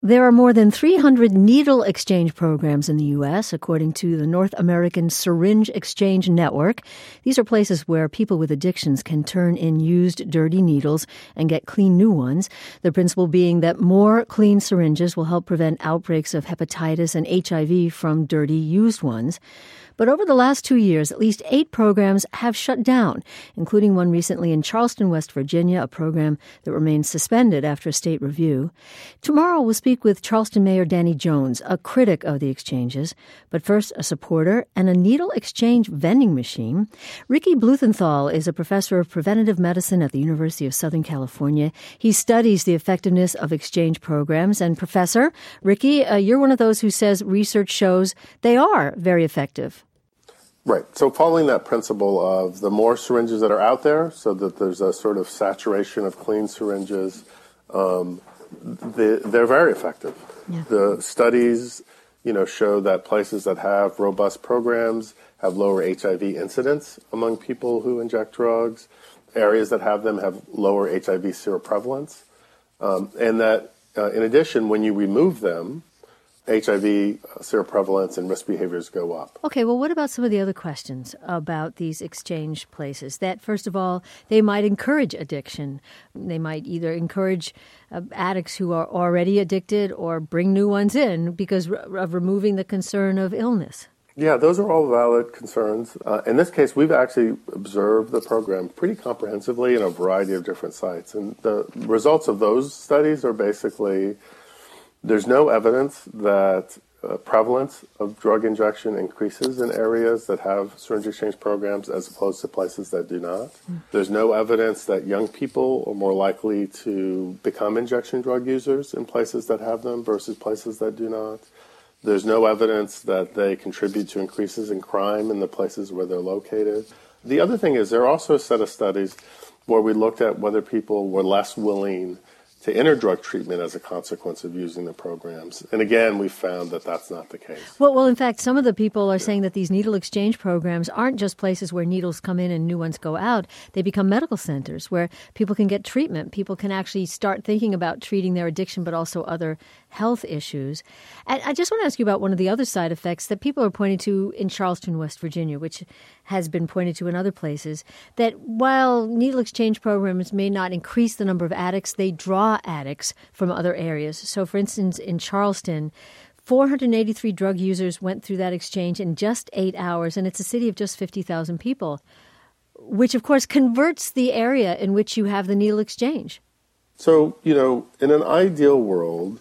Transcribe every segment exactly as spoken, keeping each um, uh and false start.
There are more than three hundred needle exchange programs in the U S, according to the North American Syringe Exchange Network. These are places where people with addictions can turn in used, dirty needles and get clean new ones. The principle being that more clean syringes will help prevent outbreaks of hepatitis and H I V from dirty, used ones. But over the last two years, at least eight programs have shut down, including one recently in Charleston, West Virginia, a program that remains suspended after a state review. Tomorrow, we'll speak with Charleston Mayor Danny Jones, a critic of the exchanges, but first a supporter and a needle exchange vending machine. Ricky Bluethenthal is a professor of preventative medicine at the University of Southern California. He studies the effectiveness of exchange programs. And Professor, Ricky, uh, you're one of those who says research shows they are very effective. Right. So following that principle of the more syringes that are out there, so that there's a sort of saturation of clean syringes, um, they, they're very effective. Yeah. The studies, you know, show that places that have robust programs have lower H I V incidence among people who inject drugs. Areas that have them have lower H I V seroprevalence. Um, and that, uh, in addition, when you remove them, H I V seroprevalence and risk behaviors go up. Okay, well, what about some of the other questions about these exchange places? That, first of all, they might encourage addiction. They might either encourage uh, addicts who are already addicted or bring new ones in because of removing the concern of illness. Yeah, those are all valid concerns. Uh, in this case, we've actually observed the program pretty comprehensively in a variety of different sites. And the results of those studies are basically there's no evidence that uh, prevalence of drug injection increases in areas that have syringe exchange programs as opposed to places that do not. Mm. There's no evidence that young people are more likely to become injection drug users in places that have them versus places that do not. There's no evidence that they contribute to increases in crime in the places where they're located. The other thing is there are also a set of studies where we looked at whether people were less willing to enter drug treatment as a consequence of using the programs. And again, we found that that's not the case. Well, well, in fact, some of the people are yeah. saying that these needle exchange programs aren't just places where needles come in and new ones go out. They become medical centers where people can get treatment. People can actually start thinking about treating their addiction, but also other health issues. And I just want to ask you about one of the other side effects that people are pointing to in Charleston, West Virginia, which has been pointed to in other places, that while needle exchange programs may not increase the number of addicts, they draw addicts from other areas. So, for instance, in Charleston, four hundred eighty-three drug users went through that exchange in just eight hours, and it's a city of just fifty thousand people, which, of course, converts the area in which you have the needle exchange. So, you know, in an ideal world,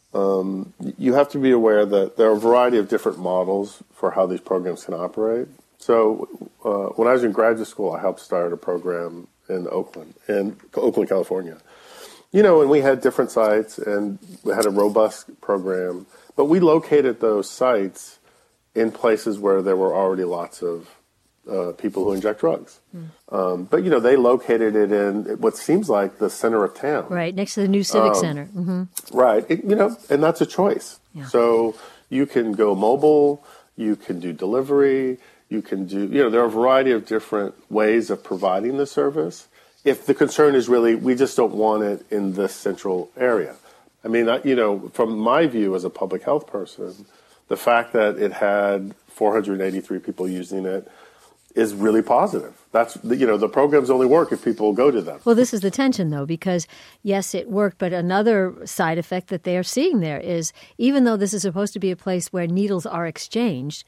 um, you have to be aware that there are a variety of different models for how these programs can operate. So uh, when I was in graduate school, I helped start a program in Oakland, in Oakland, California. You know, and we had different sites, and we had a robust program, but we located those sites in places where there were already lots of uh, people who inject drugs. Mm. Um, but, you know, they located it in what seems like the center of town. Right, next to the new Civic um, Center. Mm-hmm. Right, it, you know, and that's a choice. Yeah. So you can go mobile, you can do delivery, you can do, you know, there are a variety of different ways of providing the service. If the concern is really, we just don't want it in this central area. I mean, you know, from my view as a public health person, the fact that it had four hundred eighty-three people using it is really positive. That's, you know, the programs only work if people go to them. Well, this is the tension, though, because, yes, it worked, but another side effect that they are seeing there is, even though this is supposed to be a place where needles are exchanged,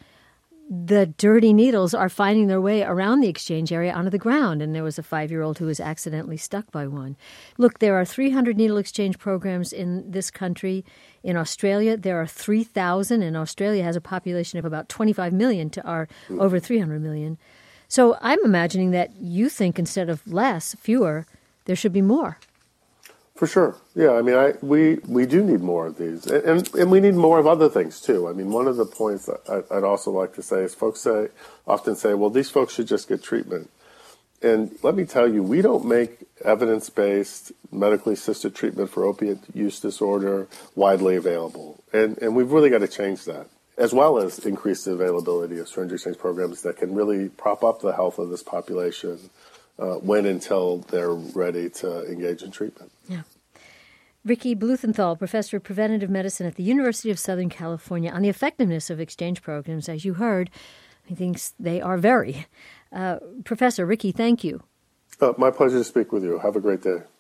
the dirty needles are finding their way around the exchange area onto the ground, and there was a five-year-old who was accidentally stuck by one. Look, there are three hundred needle exchange programs in this country. In Australia, there are three thousand, and Australia has a population of about twenty-five million to our mm. over three hundred million. So I'm imagining that you think instead of less, fewer, there should be more. For sure. Yeah, I mean, I, we, we do need more of these. And, and and we need more of other things, too. I mean, one of the points that I, I'd also like to say is folks say often say, well, these folks should just get treatment. And let me tell you, we don't make evidence-based, medically assisted treatment for opiate use disorder widely available. And, and we've really got to change that, as well as increase the availability of syringe exchange programs that can really prop up the health of this population Uh, when until they're ready to engage in treatment. Yeah. Ricky Blumenthal, professor of preventative medicine at the University of Southern California, on the effectiveness of exchange programs. As you heard, he thinks they are very. Uh, Professor Ricky, thank you. Uh, my pleasure to speak with you. Have a great day.